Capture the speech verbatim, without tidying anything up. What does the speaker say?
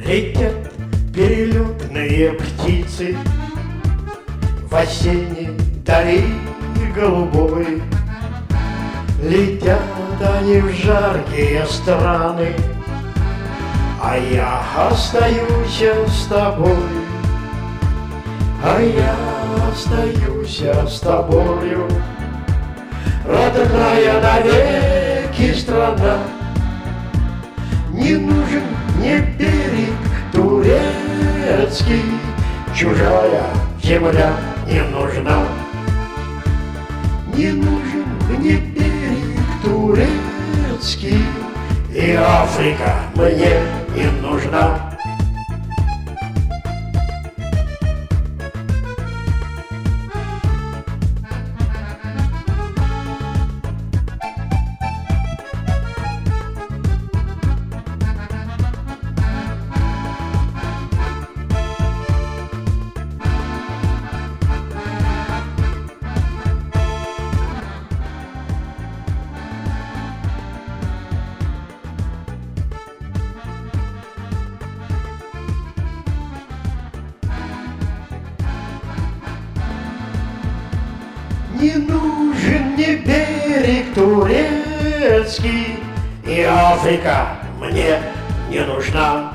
Летят перелетные птицы в осенней дали голубой. Летят они в жаркие страны, а я остаюсь с тобой. А я остаюсь с тобою, родная навеки страна. Не нужен мне берег турецкий, чужая земля не нужна. Не нужен мне берег турецкий, и Африка мне не нужна. Не нужен мне берег турецкий, и Африка мне не нужна.